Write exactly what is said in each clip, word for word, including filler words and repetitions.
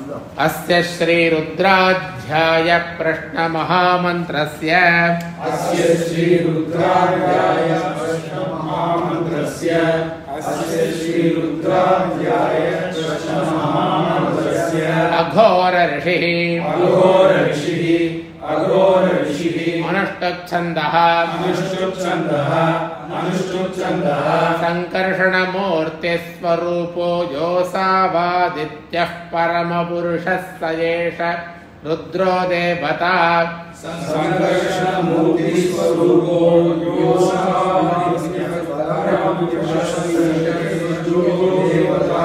अस्य श्री रुद्राध्याय प्रश्न महामन्त्रस्य अस्य श्री रुद्राध्याय प्रश्न महामन्त्रस्य अस्य श्री रुद्राध्याय प्रश्न महामन्त्रस्य अघोर ऋषिः अघोर ऋषिः अघोर ऋषिः अनुष्टुप्छन्दः अनुष्टुप्छन्दः अनुष्टुप्छन्दः संकर्षणमूर्तिस्वरूपो योऽसावादित्यः परमपुरुषः स एष रुद्रो देवता संकर्षणमूर्तिस्वरूपो योऽसावादित्यः परमपुरुषः स एष रुद्रो देवता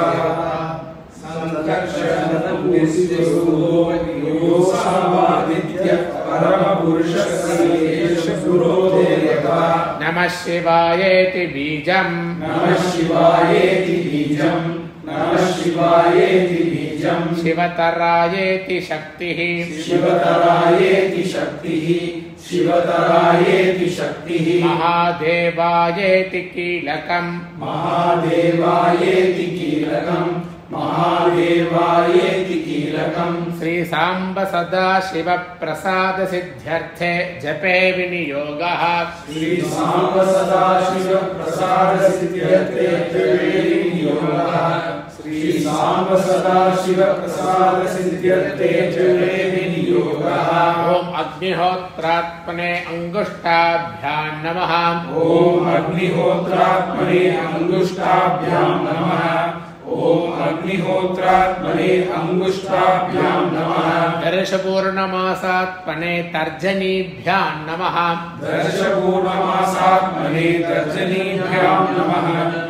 संकर्षणमूर्तिस्वरूपो योऽसावादित्यः परमपुरुषः स एष रुद्रो देवता नमः शिवायेति बीजम् नमः शिवायेति बीजम् नमः शिवायेति बीजम् शिवतरायेति शक्तिः शिवतरायेति शक्तिः शिवतरायेति शक्तिः महादेवायेति कीलकम् महादेवायेति कीलकम् महादेवायेति कीलकम् श्री सांब सदा शिव प्रसाद सिद्ध्यर्थे जपे विनियोगः श्री सांब सदा शिव प्रसाद सिद्ध्यर्थे जपे विनियोगः श्री सांब सदा शिव प्रसाद सिद्ध्यर्थे जपे विनियोगः ओम अग्निहोत्रात्मने अंगुष्ठाभ्यां नमः ओम अग्निहोत्रात्मने अंगुष्ठाभ्यां नमः ओम अग्निहोत्रात्मने अंगुष्ठाभ्यां नमः दर्शपूर्णमासात्मने तर्जनीभ्यां नमः दर्शपूर्णमासात्मने तर्जनीभ्यां नमः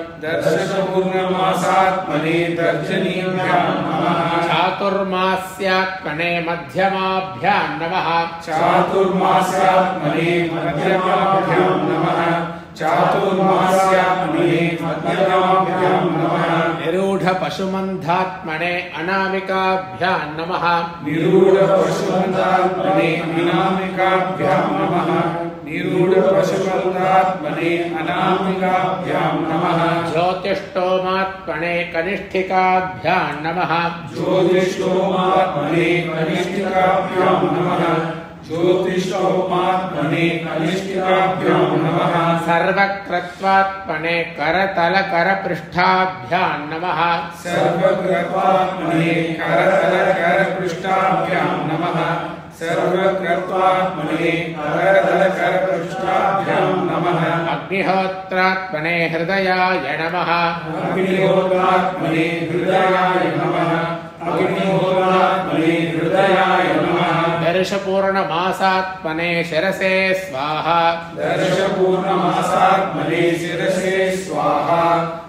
दर्शपूर्णमासात्मने तर्जनीभ्यां नमः चातुर्मास्यात्मने मध्यमाभ्यां नमः चातुर्मास्यात्मने मध्यमाभ्यां नमः चातुर्मास्यात्मने मध्यमाभ्यां नमः निरूढ़ पशुमन्धात्मने अनामिकाभ्यां नमः निरूढ़ पशुमन्धात्मने अनामिकाभ्यां नमः निरूढ़ पशुमन्धात्मने अनामिकाभ्यां नमः ज्योतिष्टोमात्मने कनिष्ठिकाभ्यां नमः ज्योतिष्टोमात्मने कनिष्ठिकाभ्यां नमः ज्योतिष्टोमात्मने कनिष्ठिकाभ्यां नमः सर्वकृत्वात्मने करतलकरपृष्ठाभ्यां नमः सर्वकृत्वात्मने करतलकरपृष्ठाभ्यां नमः सर्वकृत्वात्मने करतलकरपृष्ठाभ्यां नमः अग्निहोत्रात्मने हृदयाय नमः अग्निहोत्रात्मने हृदयाय नमः अग्निहोत्रात्मने हृदयाय नमः दर्शपूर्णमासात्मने शिरसे स्वाहा दर्शपूर्णमासात्मने शिरसे स्वाहा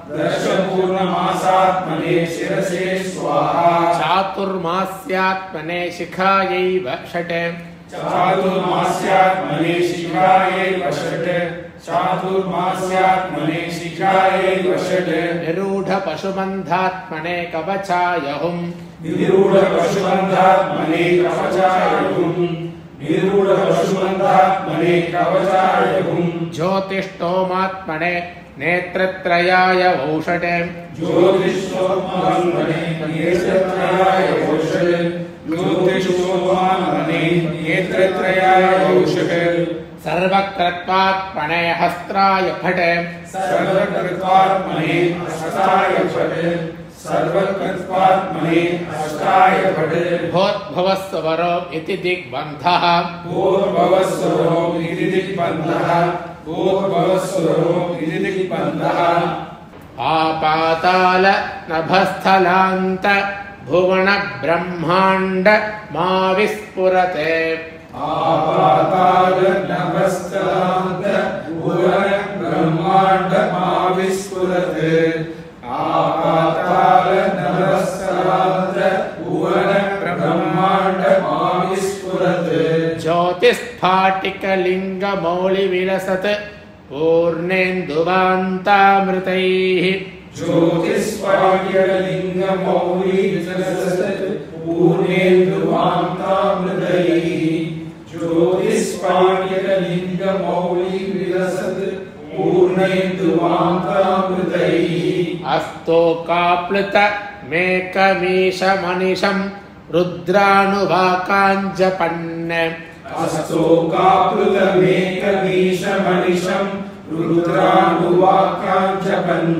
दर्शपूर्णमासात्मने शिरसे स्वाहा चातुर्मास्यात्मने शिखायै षट् चातुर्मास्यात्मने शिखायै षट् चातुर्मास्यात्मने शिखायै षट् निरूढ़ पशुबन्धात्मने कवचाय हुम् निरूढ़ पशुबन्धात्मने कवचाय हुम् निरूढ़ पशुबन्धात्मने कवचाय हुम् ज्योतिष्टोमात्मने नेत्रत्रयाय वौषट् ज्योतिष्टोमात्मने नेत्रत्रयाय वौषट् ज्योतिष्टोमात्मने नेत्रत्रयाय वौषट् सर्वकृत्वात्मने हस्त्राय फट् सर्वकृत्वात्मने हस्ताय फट् सर्वकृत्वात्मने हस्ताय फट् भूर्भुवस्सुवरो इति दिग्बन्धः भूर्भुवस्सुवरो इति दिग्बन्धः भूर्भुवस्सुवरो इति दिग्बन्धः आपाताल नभस्थलान्त भुवन ब्रह्माण्ड मा विस्फुरते आपाताल नभस्थलान्त भुवन ब्रह्माण्ड मा विस्फुरते आपाताल नभस्थलान्त भुवन ब्रह्माण्ड मा विस्फुरते ज्योतिस्फाटिकलिङ्गमौलिविलसत् पूर्णेन्दुवान्तामृतैः ज्योतिस्फाटिकलिङ्गमौलिविलसत् पूर्णेन्दुवान्तामृतैः ज्योतिस्फाटिकलिङ्गमौलिविलसत् पूर्णेन्दुवान्तामृतैः अस्तोकाप्लुत मेकमीशमनिशं रुद्रानुवाकाञ्जपन् हस्तोकाप्लुतमेकमीशमनिशं रुद्रानुवाकाञ्जपन्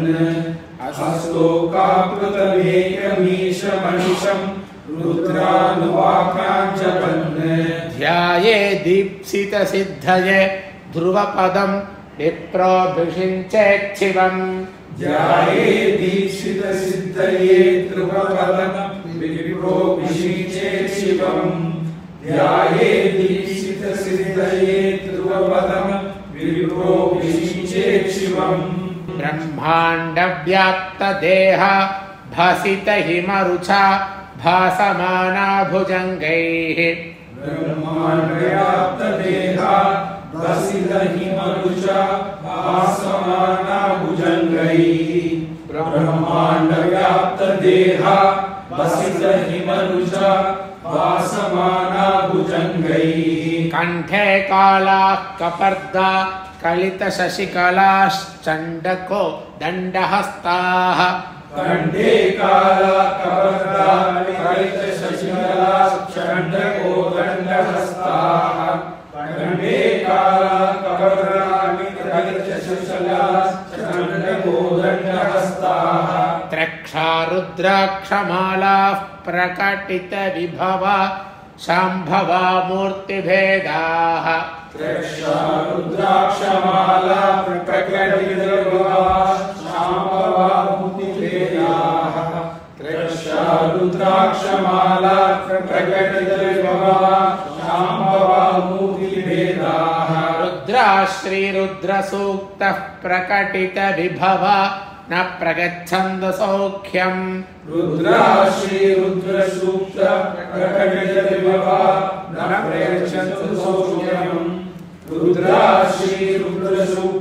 हस्तोकाप्लुतमेकमीशमनिशं रुद्रानुवाकाञ्जपन् ध्याये दीप्सितसिद्धये ध्रुवपदं विप्रोभिषिञ्चेच्छिवम् ध्याये दीक्षितसिद्धये ध्रुवपदं विप्रोभिषिञ्चेच्छिवम् ध्याये दीक्षितसिद्धये ध्रुवपदं विप्रोभिषिञ्चेच्छिवम् ब्रह्माण्डव्याप्तदेह भासितहिमरुचा भासमाना भुजङ्गैः ब्रह्माण्डव्याप्तदेहा भासितहिमरुचा भासमाना भुजङ्गैः ब्रह्माण्डव्याप्तदेहा भासितहिमरुचा भासमाना भुजङ्गैः कण्ठे कालाः कपर्दा कलितशशिकलाश्चण्डको दण्डहस्ताः कण्ठे काला कपर्दा कलितशशिकलाश्चण्डको दण्डहस्ताः कण्ठे काला कपर्दा कलितशशिकलाश्चण्डको दण्डहस्ताः त्रक्षा रुद्राक्षमालाः प्रकटितविभवा शाम्भवा मूर्तिभेदाः त्रक्षा रुद्राक्षमाला प्रकटितविभवा शाम्भवा मूर्तिभेदाः त्रक्षा रुद्राक्षमाला प्रकटितविभवा शाम्भवा मूर्तिभेदाः रुद्रा श्रीरुद्रसूक्तः प्रकटितविभवा न प्रगच्छन्द सौख्यम् रुद्रा श्रीरुद्रसूक्त प्रकटितविभवा न प्रगच्छन्द सौख्यम् रुद्रा श्रीरुद्रसूक्त